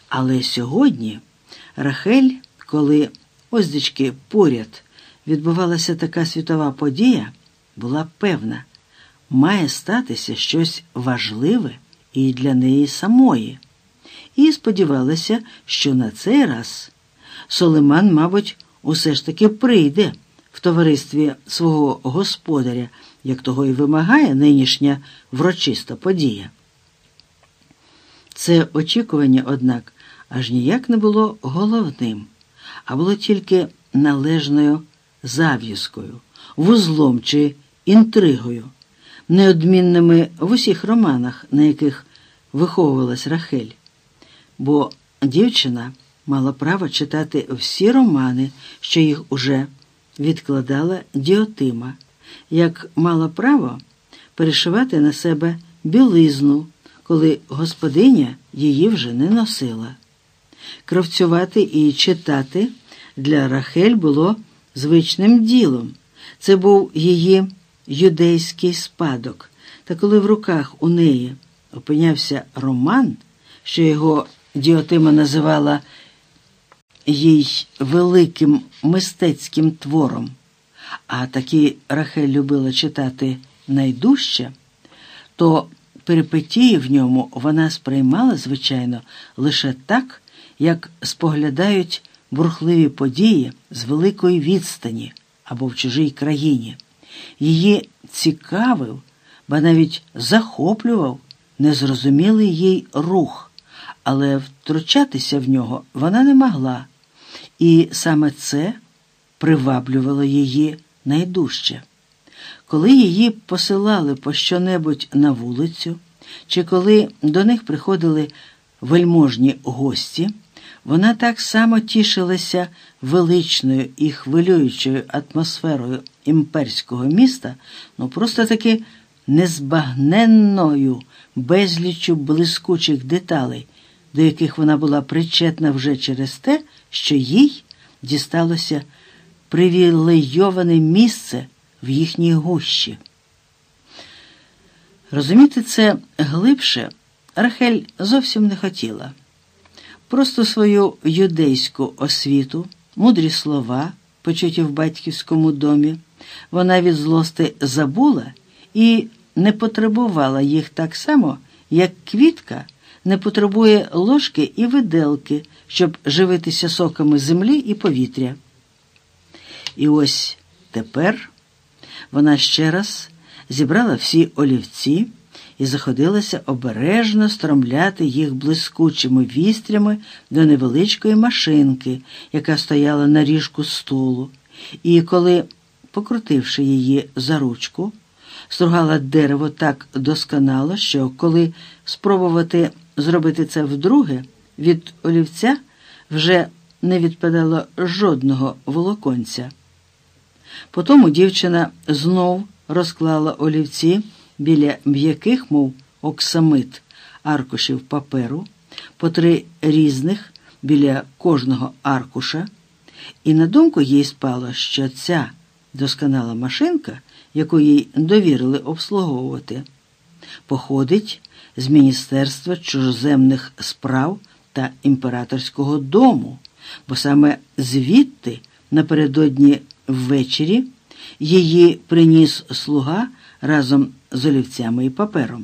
Але сьогодні Рахель, коли оздечки поряд відбувалася така світова подія, була певна, має статися щось важливе і для неї самої. І сподівалася, що на цей раз Сулейман, мабуть, усе ж таки прийде в товаристві свого господаря, як того і вимагає нинішня врочиста подія. Це очікування, однак, аж ніяк не було головним, а було тільки належною зав'язкою, вузлом чи інтригою, неодмінними в усіх романах, на яких виховувалась Рахель. Бо дівчина мала право читати всі романи, що їх уже відкладала Діотима, як мала право перешивати на себе білизну, коли господиня її вже не носила. Кравцювати і читати для Рахель було звичним ділом. Це був її юдейський спадок. Та коли в руках у неї опинявся роман, що його Діотима називала їй великим мистецьким твором, а такі Рахель любила читати найдужче, то перипетії в ньому вона сприймала, звичайно, лише так, як споглядають бурхливі події з великої відстані або в чужій країні. Її цікавив, ба навіть захоплював незрозумілий їй рух, але втручатися в нього вона не могла, і саме це приваблювало її найдужче. Коли її посилали по що-небудь на вулицю, чи коли до них приходили вельможні гості, вона так само тішилася величною і хвилюючою атмосферою імперського міста, просто таки незбагненною безліччю блискучих деталей, до яких вона була причетна вже через те, що їй дісталося привілейоване місце в їхній гущі. Розуміти це глибше Рахель зовсім не хотіла. Просто свою юдейську освіту, мудрі слова, почуті в батьківському домі, вона від злости забула і не потребувала їх так само, як квітка не потребує ложки і виделки, щоб живитися соками землі і повітря. І ось тепер вона ще раз зібрала всі олівці і заходилася обережно стромляти їх блискучими вістрями до невеличкої машинки, яка стояла на ріжку столу, і коли, покрутивши її за ручку, стругала дерево так досконало, що коли спробувати зробити це вдруге, від олівця вже не відпадало жодного волоконця. Потому дівчина знов розклала олівці біля м'яких, мов оксамит, аркушів паперу, по 3 різних біля кожного аркуша, і на думку їй спало, що ця досконала машинка, яку їй довірили обслуговувати, походить з Міністерства чужоземних справ та імператорського дому, бо саме звідти напередодні ввечері її приніс слуга разом з олівцями і папером.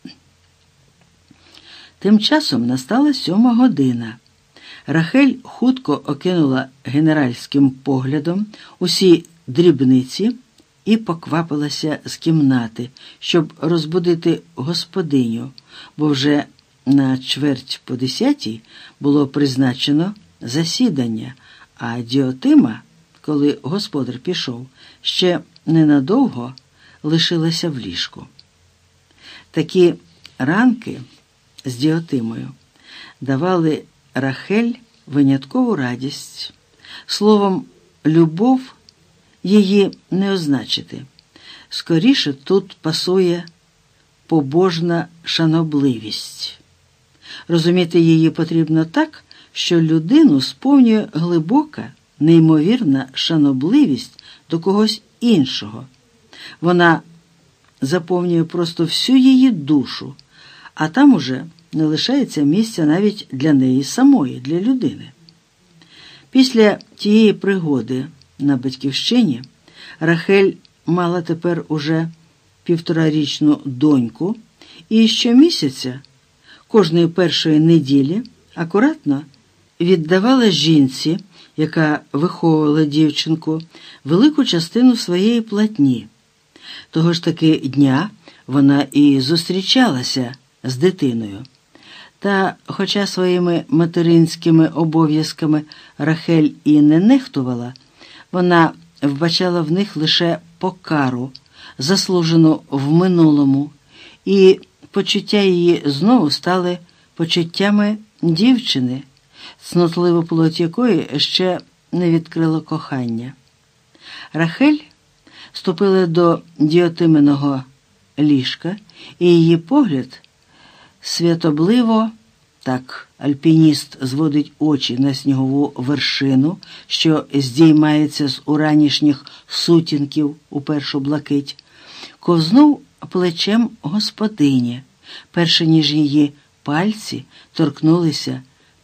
Тим часом настала 7 година. Рахель хутко окинула генеральським поглядом усі дрібниці і поквапилася з кімнати, щоб розбудити господиню, бо вже на 9:45 було призначено засідання, а Діотима, коли господар пішов, ще ненадовго лишилася в ліжку. Такі ранки з Діотимою давали Рахель виняткову радість. Словом, любов її не означити. Скоріше тут пасує побожна шанобливість. Розуміти її потрібно так, що людину сповнює глибока, неймовірна шанобливість до когось іншого. Вона заповнює просто всю її душу, а там уже не лишається місця навіть для неї самої, для людини. Після тієї пригоди на батьківщині Рахель мала тепер уже 1,5-річну доньку і щомісяця, кожної першої неділі, акуратно віддавала жінці, яка виховувала дівчинку, велику частину своєї платні. Того ж таки дня вона і зустрічалася з дитиною. Та, хоча своїми материнськими обов'язками Рахель і не нехтувала, вона вбачала в них лише покару, заслужену в минулому, і почуття її знову стали почуттями дівчини, цнотливу плоть якої ще не відкрило кохання. Рахель ступила до Діотиминого ліжка, і її погляд святобливо, так альпініст зводить очі на снігову вершину, що здіймається з уранішніх сутінків у першу блакить, ковзнув плечем господині, перше ніж її пальці торкнулися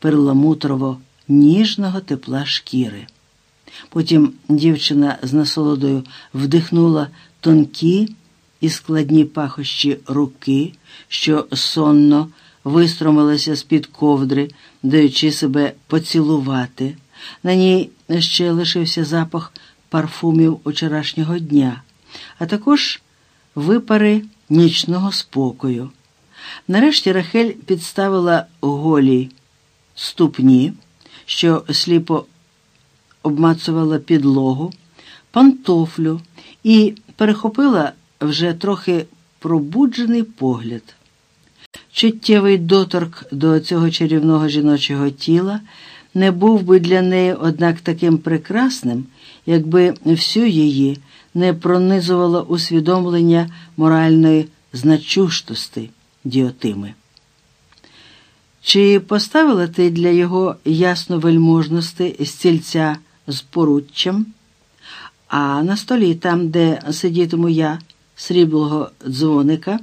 перламутрово-ніжного тепла шкіри. Потім дівчина з насолодою вдихнула тонкі і складні пахощі руки, що сонно вистромилася з-під ковдри, даючи себе поцілувати. На ній ще лишився запах парфумів вчорашнього дня, а також випари нічного спокою. Нарешті Рахель підставила голі ступні, що сліпо обмацувала підлогу, пантофлю і перехопила вже трохи пробуджений погляд. Чуттєвий доторк до цього чарівного жіночого тіла не був би для неї, однак, таким прекрасним, якби всю її не пронизувало усвідомлення моральної значущості Діотими. Чи поставила ти для його ясновельможності стільця з поруччям, а на столі, там, де сидітиму я, сріблого дзвоника,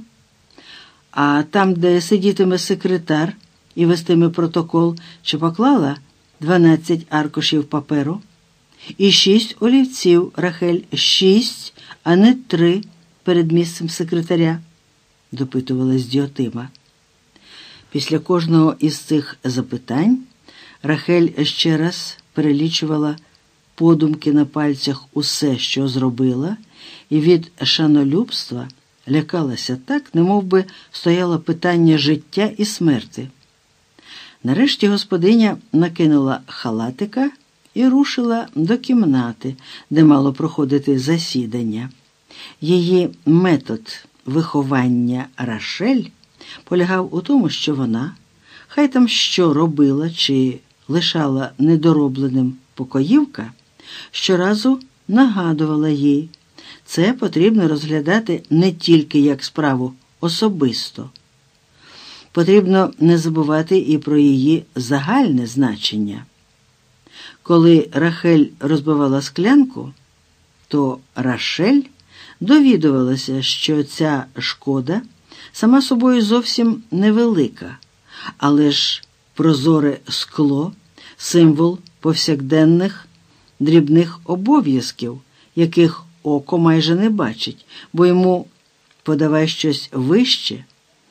а там, де сидітиме секретар і вестиме протокол, чи поклала 12 аркушів паперу і 6 олівців, Рахель, 6, а не 3 перед місцем секретаря, допитувалась Діотима. Після кожного із цих запитань Рахель ще раз перелічувала подумки на пальцях усе, що зробила, і від шанолюбства лякалася так, немовби стояло питання життя і смерти. Нарешті господиня накинула халатика і рушила до кімнати, де мало проходити засідання. Її метод виховання Рашель полягав у тому, що вона, хай там що робила чи лишала недоробленим покоївка, щоразу нагадувала їй, це потрібно розглядати не тільки як справу особисто. Потрібно не забувати і про її загальне значення. Коли Рахель розбивала склянку, то Рашель довідувалася, що ця шкода сама собою зовсім невелика, але ж прозоре скло – символ повсякденних дрібних обов'язків, яких око майже не бачить, бо йому подавай щось вище,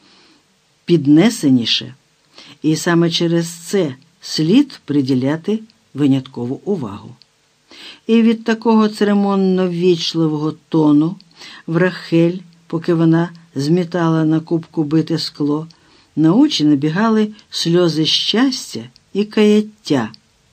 піднесеніше, і саме через це слід приділяти виняткову увагу. І від такого церемонно-ввічливого тону в Рахель, поки вона змітала на кубку бите скло, на очі набігали сльози щастя і каяття.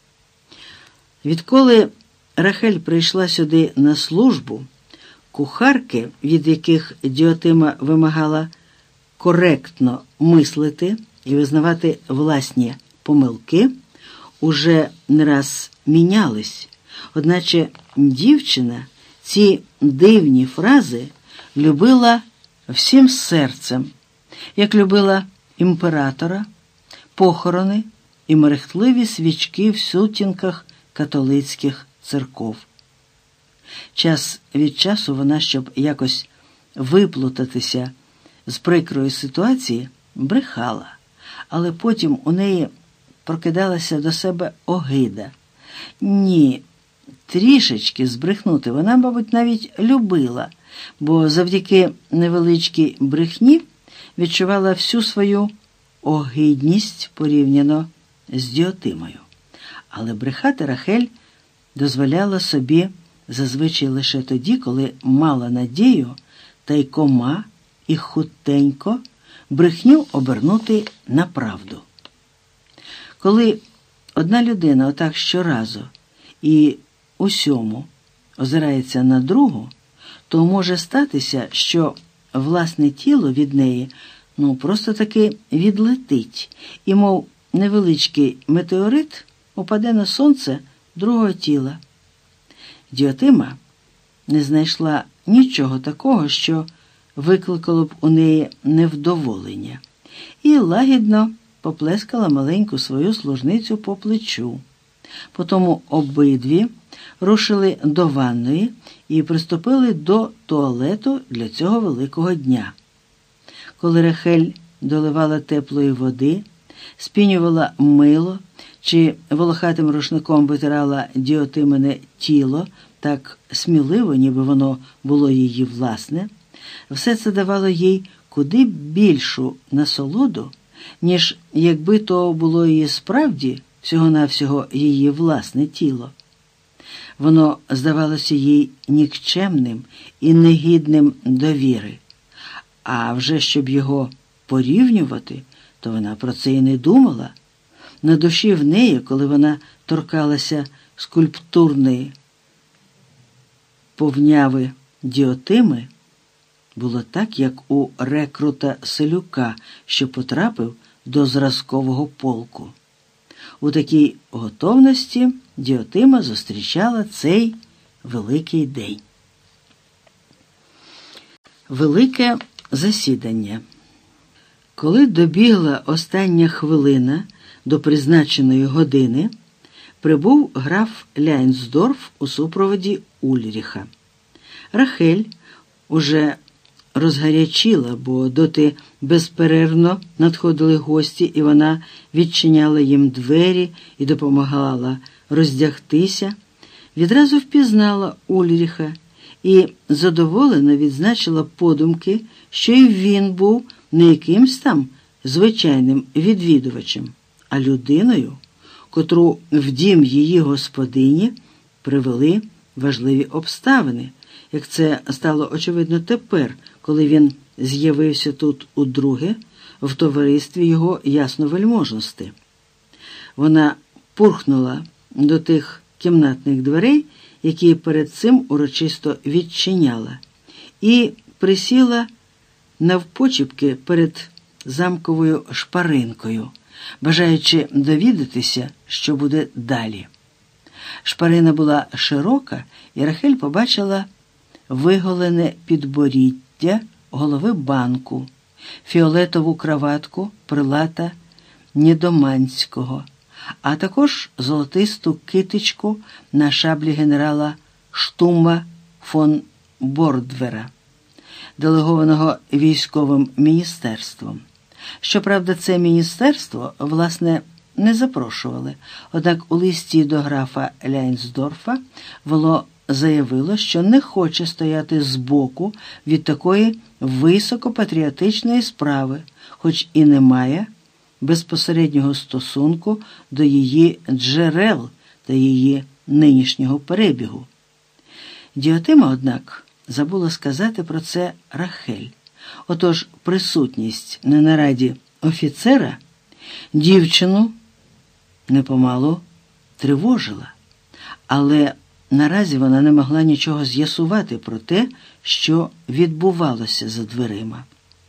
Відколи Рахель прийшла сюди на службу, кухарки, від яких Діотима вимагала коректно мислити і визнавати власні помилки, уже не раз мінялись, одначе дівчина ці дивні фрази любила всім серцем, як любила імператора, похорони і мерехтливі свічки в сутінках католицьких церков. Час від часу вона, щоб якось виплутатися з прикрої ситуації, брехала, але потім у неї прокидалася до себе огида. Ні, трішечки збрехнути вона, мабуть, навіть любила, бо завдяки невеличкій брехні відчувала всю свою огидність порівняно з Діотимою. Але брехати Рахель дозволяла собі зазвичай лише тоді, коли мала надію тайкома і хутенько брехню обернути на правду. Коли одна людина отак щоразу і усьому озирається на другу, то може статися, що власне тіло від неї просто таки відлетить і, мов невеличкий метеорит, упаде на сонце другого тіла. Діотима не знайшла нічого такого, що викликало б у неї невдоволення, і лагідно поплескала маленьку свою служницю по плечу. Потому обидві рушили до ванної і приступили до туалету для цього великого дня. Коли Рахель доливала теплої води, спінювала мило чи волохатим рушником витирала Діотимине тіло так сміливо, ніби воно було її власне, все це давало їй куди більшу насолоду, ніж якби то було її справді всього-навсього її власне тіло. Воно здавалося їй нікчемним і негідним довіри. А вже щоб його порівнювати, то вона про це і не думала. На душі в неї, коли вона торкалася скульптурної повняви Діотими, було так, як у рекрута Селюка, що потрапив до зразкового полку. У такій готовності Діотима зустрічала цей великий день. Велике засідання. Коли добігла остання хвилина до призначеної години, прибув граф Ляйнсдорф у супроводі Ульріха. Рахель уже розгарячіла, бо доти безперервно надходили гості, і вона відчиняла їм двері і допомагала роздягтися, відразу впізнала Ульріха і задоволено відзначила подумки, що і він був не якимсь там звичайним відвідувачем, а людиною, котру в дім її господині привели важливі обставини, як це стало очевидно тепер, коли він з'явився тут удруге в товаристві його ясновельможності. Вона пурхнула до тих кімнатних дверей, які перед цим урочисто відчиняла, і присіла навпочіпки перед замковою шпаринкою, бажаючи довідатися, що буде далі. Шпарина була широка, і Рахель побачила виголене підборіддя голови банку, фіолетову краватку прилата Нідоманського, а також золотисту китичку на шаблі генерала Штума фон Бордвера, делегованого військовим міністерством. Щоправда, це міністерство, власне, не запрошували, однак у листі до графа Ляйнсдорфа воно заявило, що не хоче стояти збоку від такої високопатріотичної справи, хоч і не має безпосереднього стосунку до її джерел та її нинішнього перебігу. Діотима, однак, забула сказати про це Рахель. Отож, присутність на нараді офіцера дівчину непомалу тривожила, але наразі вона не могла нічого з'ясувати про те, що відбувалося за дверима.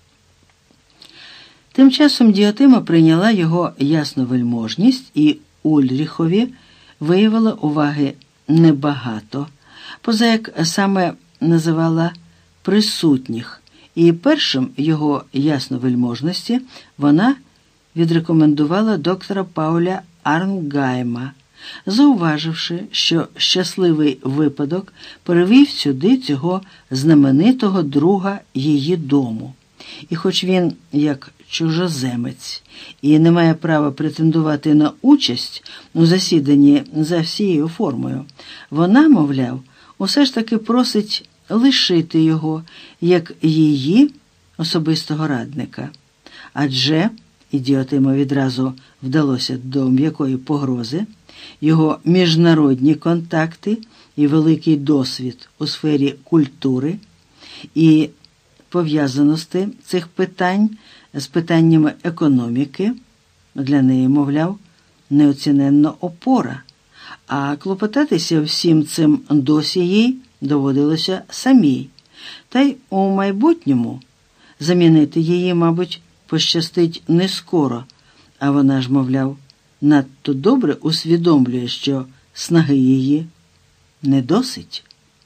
Тим часом Діотима прийняла його ясновельможність, і Ульріхові виявила уваги небагато, поза як саме називала присутніх, і першим його ясновельможності вона відрекомендувала доктора Пауля Арнгайма, зауваживши, що щасливий випадок перевів сюди цього знаменитого друга її дому, І хоч він, як чужоземець, і не має права претендувати на участь у засіданні за всією формою, вона, мовляв, усе ж таки просить лишити його, як її особистого радника. Адже, ідіотимо відразу вдалося до м'якої погрози, його міжнародні контакти і великий досвід у сфері культури і пов'язаності цих питань з питаннями економіки для неї, мовляв, неоціненна опора, а клопотатися всім цим досі їй доводилося самій. Та й у майбутньому замінити її, мабуть, пощастить не скоро, а вона ж, мовляв, надто добре усвідомлює, що снаги її не досить.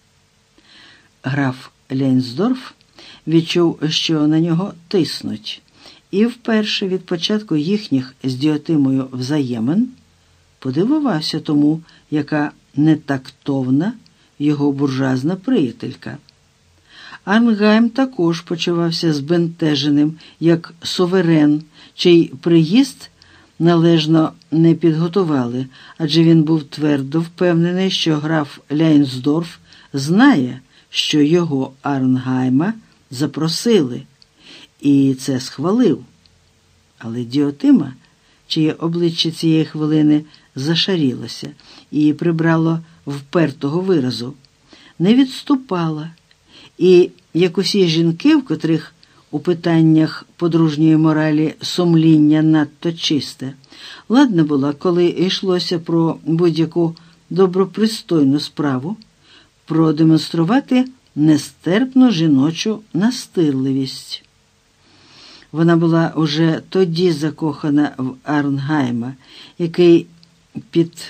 Граф Ляйнсдорф відчув, що на нього тиснуть, і вперше від початку їхніх з Діотимою взаємин подивувався тому, яка нетактовна його буржуазна приятелька. Арнгайм також почувався збентеженим, як суверен, чий приїзд належно не підготували, адже він був твердо впевнений, що граф Ляйнсдорф знає, що його Арнгайма запросили, і це схвалив. Але Діотима, чиє обличчя цієї хвилини зашарілося і прибрало впертого виразу, не відступала, і, як усі жінки, в котрих у питаннях подружньої моралі сумління надто чисте, ладна була, коли йшлося про будь-яку добропристойну справу, продемонструвати нестерпну жіночу настирливість. Вона була уже тоді закохана в Арнгайма, який під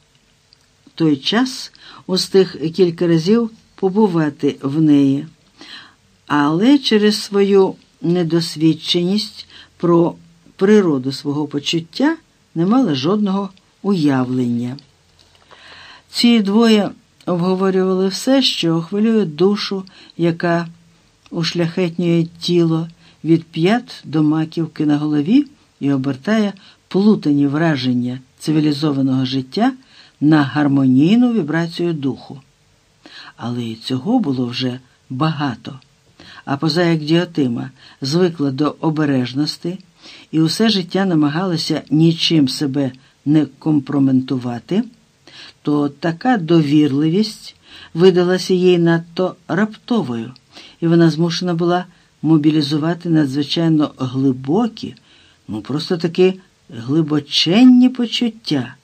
той час устиг кілька разів побувати в неї, але через свою недосвідченість про природу свого почуття не мала жодного уявлення. Ці двоє обговорювали все, що хвилює душу, яка ушляхетнює тіло від п'ят до маківки на голові і обертає плутані враження цивілізованого життя на гармонійну вібрацію духу. Але і цього було вже багато. А поза як Діотима звикла до обережності і усе життя намагалася нічим себе не компрометувати, то така довірливість видалася їй надто раптовою, і вона змушена була мобілізувати надзвичайно глибокі, просто таки глибоченні почуття,